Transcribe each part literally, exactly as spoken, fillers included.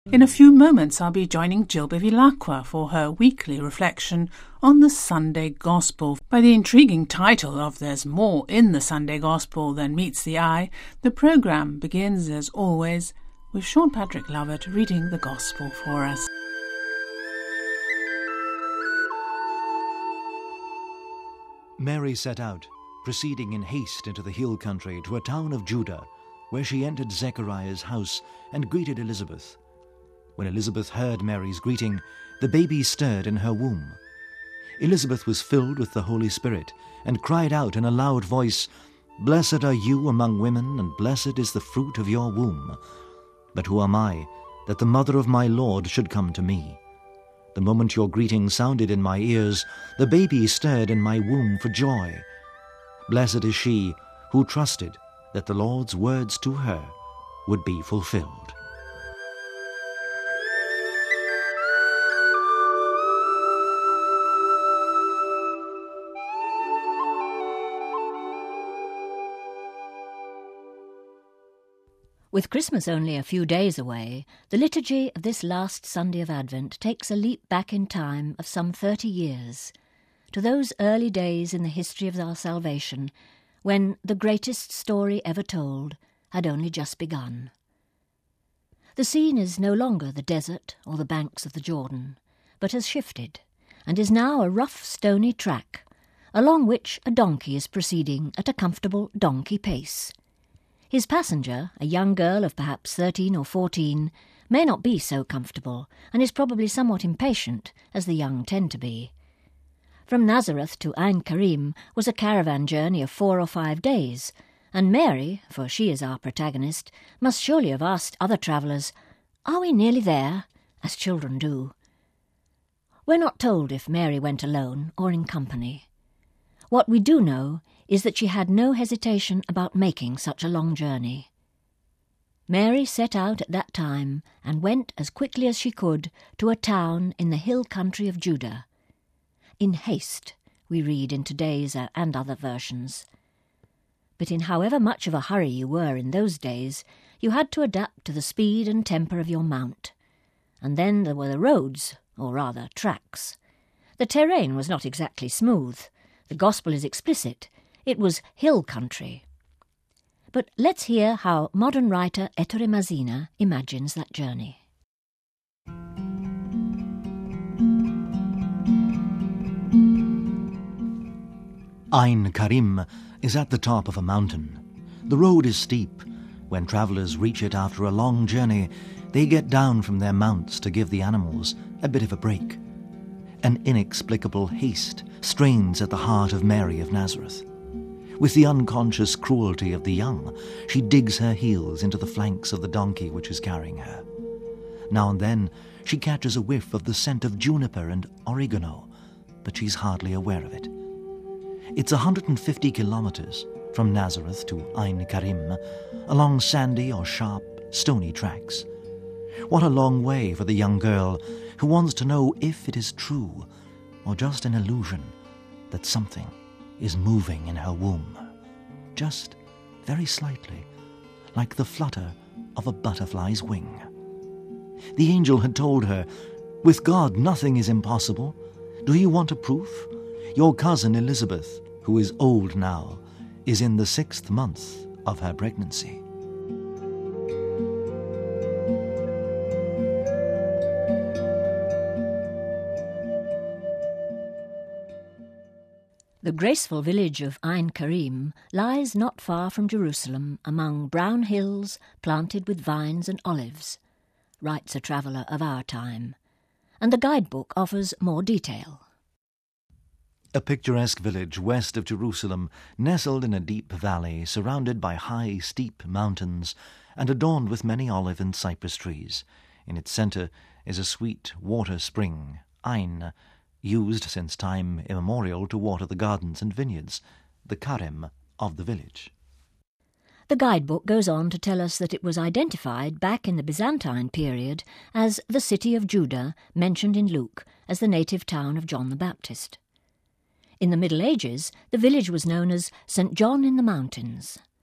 In a few moments I'll be joining Jill Bevilacqua for her weekly reflection on the Sunday Gospel. By the intriguing title of There's More in the Sunday Gospel Than Meets the Eye, the programme begins, as always, with Sean Patrick Lovett reading the Gospel for us. Mary set out, proceeding in haste into the hill country to a town of Judah, where she entered Zechariah's house and greeted Elizabeth. When Elizabeth heard Mary's greeting, the baby stirred in her womb. Elizabeth was filled with the Holy Spirit and cried out in a loud voice, "Blessed are you among women, and blessed is the fruit of your womb. But who am I, that the mother of my Lord should come to me? The moment your greeting sounded in my ears, the baby stirred in my womb for joy. Blessed is she who trusted that the Lord's words to her would be fulfilled." With Christmas only a few days away, the liturgy of this last Sunday of Advent takes a leap back in time of some thirty years, to those early days in the history of our salvation, when the greatest story ever told had only just begun. The scene is no longer the desert or the banks of the Jordan, but has shifted, and is now a rough stony track, along which a donkey is proceeding at a comfortable donkey pace. His passenger, a young girl of perhaps thirteen or fourteen, may not be so comfortable, and is probably somewhat impatient, as the young tend to be. From Nazareth to Ain Karim was a caravan journey of four or five days, and Mary, for she is our protagonist, must surely have asked other travellers, "Are we nearly there?" as children do. We're not told if Mary went alone or in company. What we do know is that she had no hesitation about making such a long journey. Mary set out at that time and went as quickly as she could to a town in the hill country of Judah. In haste, we read in today's and other versions. But in however much of a hurry you were in those days, you had to adapt to the speed and temper of your mount. And then there were the roads, or rather tracks. The terrain was not exactly smooth. The Gospel is explicit. It was hill country. But let's hear how modern writer Ettore Masina imagines that journey. Ain Karim is at the top of a mountain. The road is steep. When travellers reach it after a long journey, they get down from their mounts to give the animals a bit of a break. An inexplicable haste strains at the heart of Mary of Nazareth. With the unconscious cruelty of the young, she digs her heels into the flanks of the donkey which is carrying her. Now and then she catches a whiff of the scent of juniper and oregano, but she's hardly aware of it. It's one hundred fifty kilometres from Nazareth to Ain Karim, along sandy or sharp, stony tracks. What a long way for the young girl who wants to know if it is true or just an illusion that something is moving in her womb, just very slightly, like the flutter of a butterfly's wing. The angel had told her, "With God nothing is impossible. Do you want a proof? Your cousin Elizabeth, who is old now, is in the sixth month of her pregnancy." The graceful village of Ain Karim lies not far from Jerusalem among brown hills planted with vines and olives, writes a traveller of our time, and the guidebook offers more detail. A picturesque village west of Jerusalem, nestled in a deep valley, surrounded by high, steep mountains, and adorned with many olive and cypress trees. In its centre is a sweet water spring, Ain, used since time immemorial to water the gardens and vineyards, the Karem of the village. The guidebook goes on to tell us that it was identified back in the Byzantine period as the city of Judah, mentioned in Luke as the native town of John the Baptist. In the Middle Ages, the village was known as Saint John in the Mountains.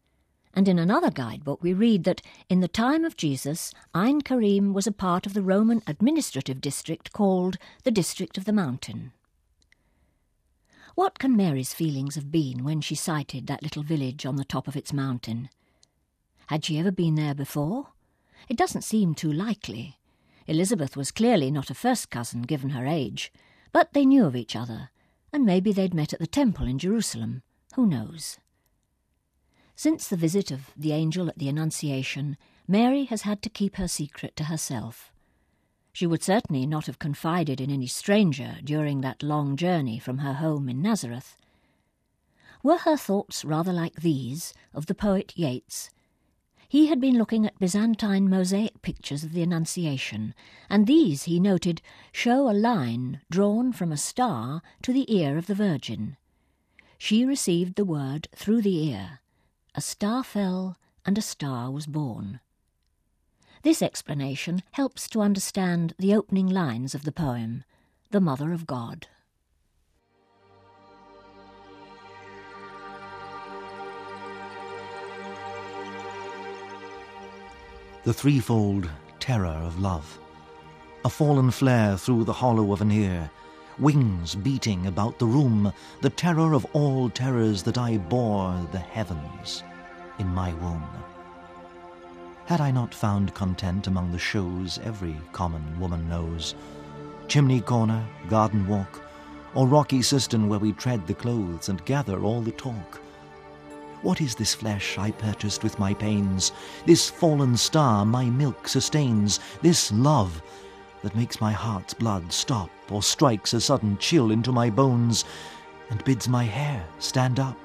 And in another guidebook we read that in the time of Jesus, Ein Karim was a part of the Roman administrative district called the District of the Mountain. What can Mary's feelings have been when she sighted that little village on the top of its mountain? Had she ever been there before? It doesn't seem too likely. Elizabeth was clearly not a first cousin given her age, but they knew of each other, and maybe they'd met at the temple in Jerusalem. Who knows? Since the visit of the angel at the Annunciation, Mary has had to keep her secret to herself. She would certainly not have confided in any stranger during that long journey from her home in Nazareth. Were her thoughts rather like these of the poet Yeats? He had been looking at Byzantine mosaic pictures of the Annunciation, and these, he noted, show a line drawn from a star to the ear of the Virgin. She received the word through the ear. A star fell, and a star was born. This explanation helps to understand the opening lines of the poem, The Mother of God. The threefold terror of love, a fallen flare through the hollow of an ear, wings beating about the room, the terror of all terrors that I bore the heavens in my womb. Had I not found content among the shows every common woman knows, chimney corner, garden walk, or rocky cistern where we tread the clothes and gather all the talk? What is this flesh I purchased with my pains, this fallen star my milk sustains, this love that makes my heart's blood stop or strikes a sudden chill into my bones and bids my hair stand up?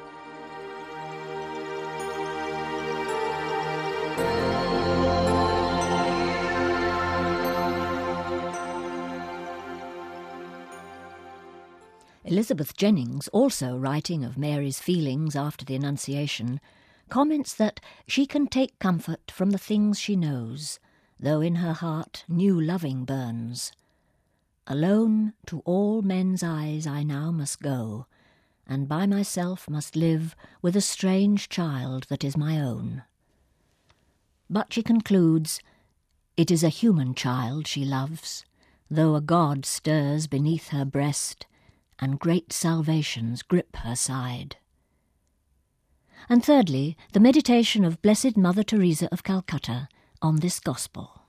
Elizabeth Jennings, also writing of Mary's feelings after the Annunciation, comments that she can take comfort from the things she knows, though in her heart new loving burns. Alone to all men's eyes I now must go, and by myself must live with a strange child that is my own. But she concludes, it is a human child she loves, though a God stirs beneath her breast, and great salvations grip her side. And thirdly, the meditation of Blessed Mother Teresa of Calcutta on this Gospel.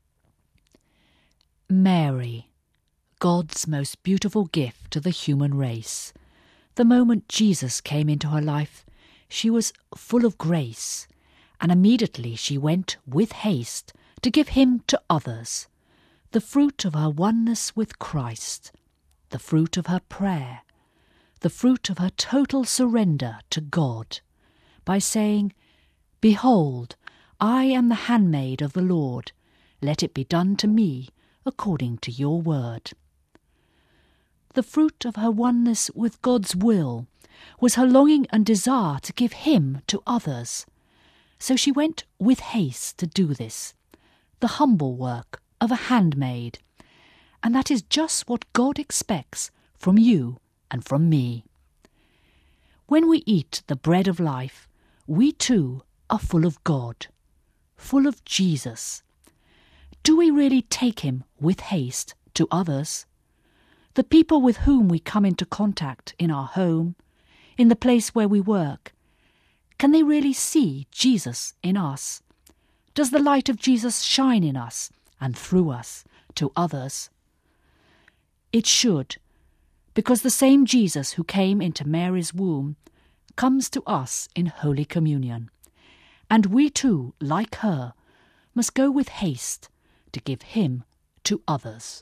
Mary, God's most beautiful gift to the human race. The moment Jesus came into her life, she was full of grace, and immediately she went with haste to give him to others, the fruit of her oneness with Christ, the fruit of her prayer, the fruit of her total surrender to God, by saying, Behold, I am the handmaid of the Lord, let it be done to me according to your word. The fruit of her oneness with God's will was her longing and desire to give him to others. So she went with haste to do this, the humble work of a handmaid, and that is just what God expects from you and from me. When we eat the bread of life, we too are full of God, full of Jesus. Do we really take him with haste to others? The people with whom we come into contact in our home, in the place where we work, can they really see Jesus in us? Does the light of Jesus shine in us and through us to others? It should, because the same Jesus who came into Mary's womb comes to us in Holy Communion, and we too, like her, must go with haste to give him to others.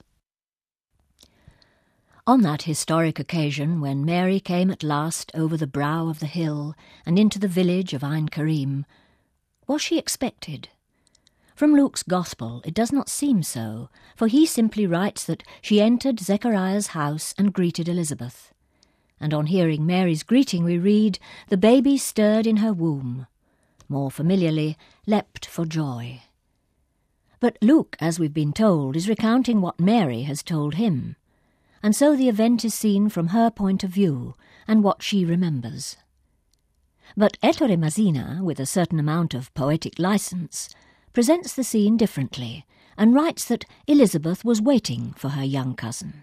On that historic occasion when Mary came at last over the brow of the hill and into the village of Ein Karim, was she expected? From Luke's Gospel it does not seem so, for he simply writes that she entered Zechariah's house and greeted Elizabeth. And on hearing Mary's greeting we read, the baby stirred in her womb, more familiarly, leapt for joy. But Luke, as we've been told, is recounting what Mary has told him, and so the event is seen from her point of view and what she remembers. But Ettore Masina, with a certain amount of poetic licence, presents the scene differently and writes that Elizabeth was waiting for her young cousin.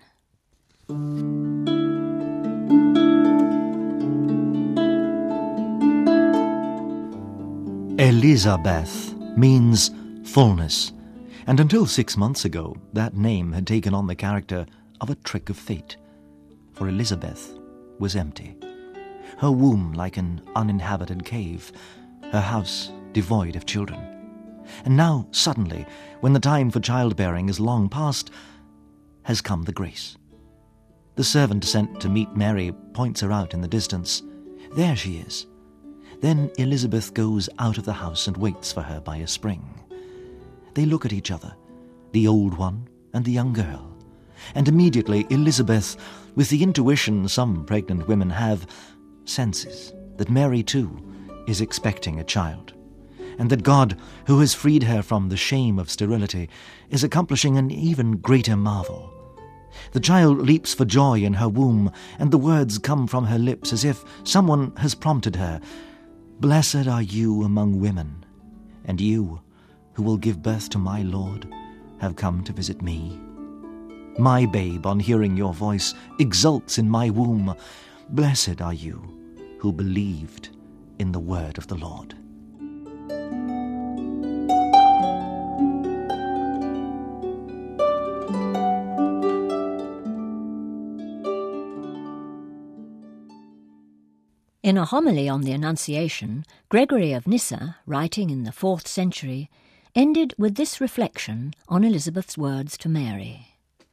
Elizabeth means fullness, and until six months ago that name had taken on the character of a trick of fate, for Elizabeth was empty, her womb like an uninhabited cave, her house devoid of children. And now, suddenly, when the time for childbearing is long past, has come the grace. The servant sent to meet Mary points her out in the distance. There she is. Then Elizabeth goes out of the house and waits for her by a spring. They look at each other, the old one and the young girl, and immediately Elizabeth, with the intuition some pregnant women have, senses that Mary too is expecting a child, and that God, who has freed her from the shame of sterility, is accomplishing an even greater marvel. The child leaps for joy in her womb, and the words come from her lips as if someone has prompted her. Blessed are you among women, and you, who will give birth to my Lord, have come to visit me. My babe, on hearing your voice, exults in my womb. Blessed are you, who believed in the word of the Lord. In a homily on the Annunciation, Gregory of Nyssa, writing in the fourth century, ended with this reflection on Elizabeth's words to Mary.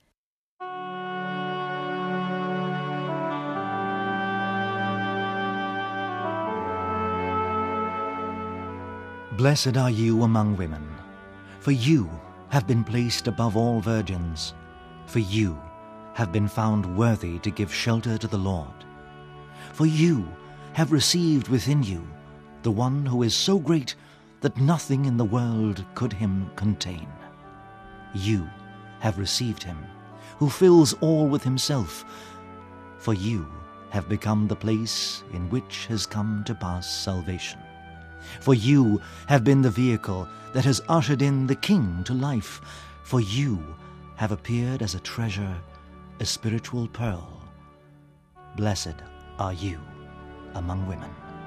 Blessed are you among women, for you have been placed above all virgins, for you have been found worthy to give shelter to the Lord. For you have received within you the one who is so great that nothing in the world could him contain. You have received him, who fills all with himself, for you have become the place in which has come to pass salvation. For you have been the vehicle that has ushered in the King to life, for you have appeared as a treasure, a spiritual pearl. Blessed are you among women.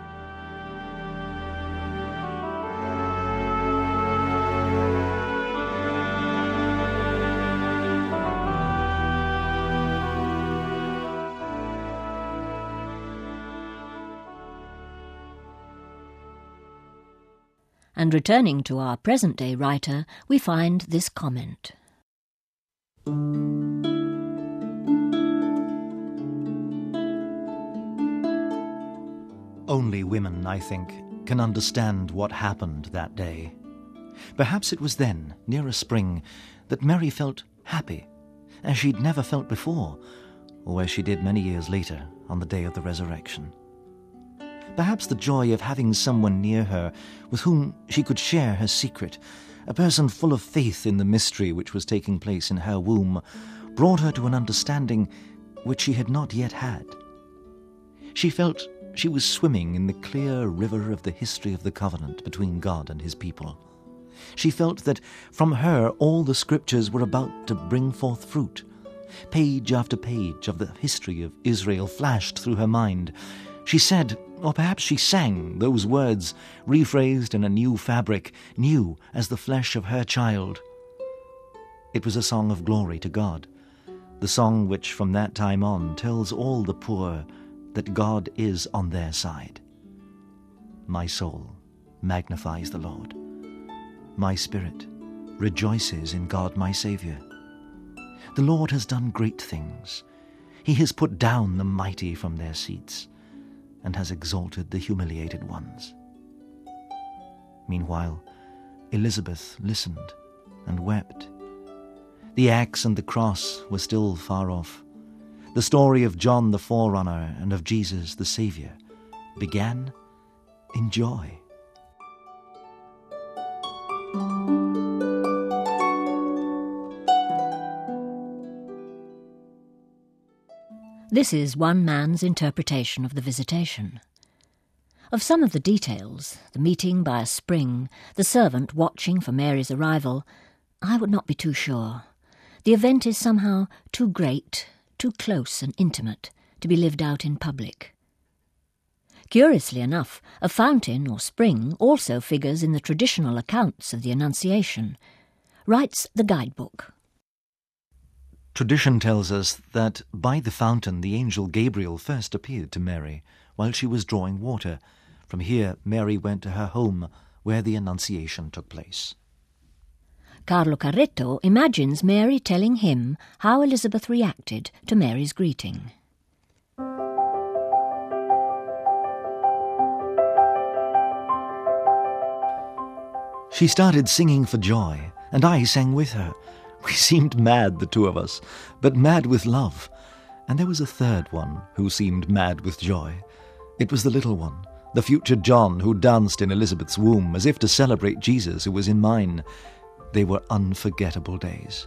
And returning to our present-day writer, we find this comment. Only women, I think, can understand what happened that day. Perhaps it was then, near a spring, that Mary felt happy, as she'd never felt before, or as she did many years later on the day of the resurrection. Perhaps the joy of having someone near her with whom she could share her secret, a person full of faith in the mystery which was taking place in her womb, brought her to an understanding which she had not yet had. She felt she was swimming in the clear river of the history of the covenant between God and his people. She felt that from her all the scriptures were about to bring forth fruit. Page after page of the history of Israel flashed through her mind. She said, or perhaps she sang, those words, rephrased in a new fabric, new as the flesh of her child. It was a song of glory to God, the song which from that time on tells all the poor that God is on their side. My soul magnifies the Lord. My spirit rejoices in God my Saviour. The Lord has done great things. He has put down the mighty from their seats and has exalted the humiliated ones. Meanwhile, Elizabeth listened and wept. The axe and the cross were still far off. The story of John the forerunner and of Jesus the Saviour began in joy. This is one man's interpretation of the visitation. Of some of the details, the meeting by a spring, the servant watching for Mary's arrival, I would not be too sure. The event is somehow too great, too close and intimate to be lived out in public. Curiously enough, a fountain or spring also figures in the traditional accounts of the Annunciation, writes the guidebook. Tradition tells us that by the fountain the angel Gabriel first appeared to Mary while she was drawing water. From here Mary went to her home where the Annunciation took place. Carlo Carretto imagines Mary telling him how Elizabeth reacted to Mary's greeting. She started singing for joy, and I sang with her. We seemed mad, the two of us, but mad with love. And there was a third one who seemed mad with joy. It was the little one, the future John, who danced in Elizabeth's womb as if to celebrate Jesus who was in mine. They were unforgettable days.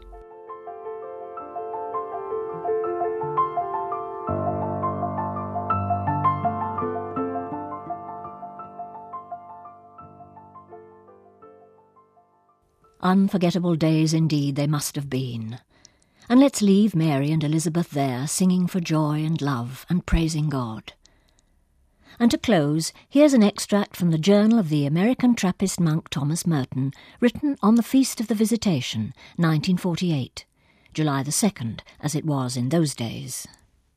Unforgettable days indeed they must have been. And let's leave Mary and Elizabeth there, singing for joy and love and praising God. And to close, here's an extract from the journal of the American Trappist monk Thomas Merton, written on the Feast of the Visitation, nineteen forty-eight, July the second, as it was in those days.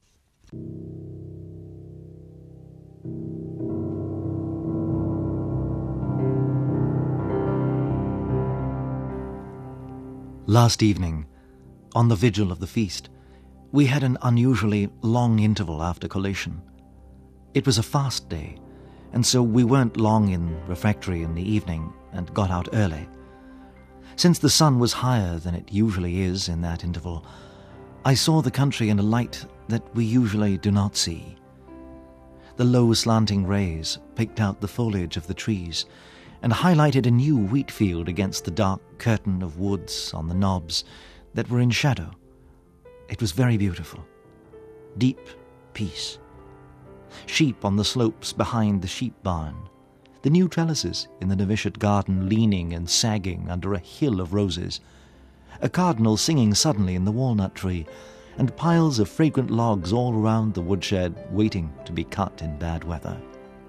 Last evening, on the vigil of the feast, we had an unusually long interval after collation. It was a fast day, and so we weren't long in refectory in the evening and got out early. Since the sun was higher than it usually is in that interval, I saw the country in a light that we usually do not see. The low slanting rays picked out the foliage of the trees and highlighted a new wheat field against the dark curtain of woods on the knobs that were in shadow. It was very beautiful. Deep peace. Sheep on the slopes behind the sheep barn. The new trellises in the novitiate garden leaning and sagging under a hill of roses. A cardinal singing suddenly in the walnut tree, and piles of fragrant logs all around the woodshed waiting to be cut in bad weather.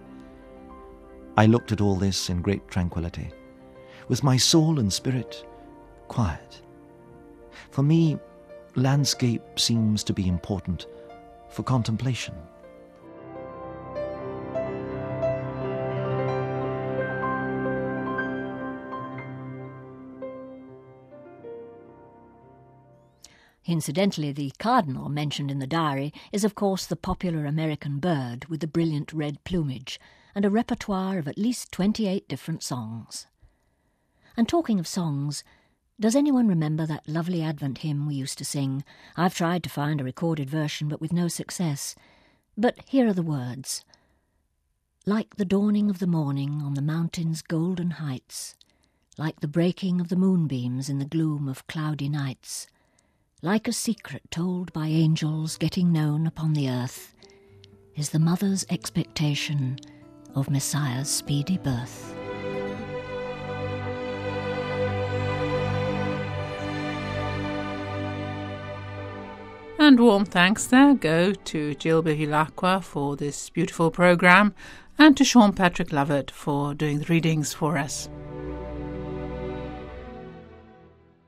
I looked at all this in great tranquillity, with my soul and spirit quiet. For me, landscape seems to be important for contemplation. Incidentally, the cardinal mentioned in the diary is of course the popular American bird with the brilliant red plumage and a repertoire of at least twenty-eight different songs. And talking of songs, does anyone remember that lovely Advent hymn we used to sing? I've tried to find a recorded version, but with no success. But here are the words. Like the dawning of the morning on the mountain's golden heights, like the breaking of the moonbeams in the gloom of cloudy nights, like a secret told by angels getting known upon the earth, is the mother's expectation of Messiah's speedy birth. And warm thanks there go to Jill Bevilacqua for this beautiful programme and to Sean Patrick Lovett for doing the readings for us.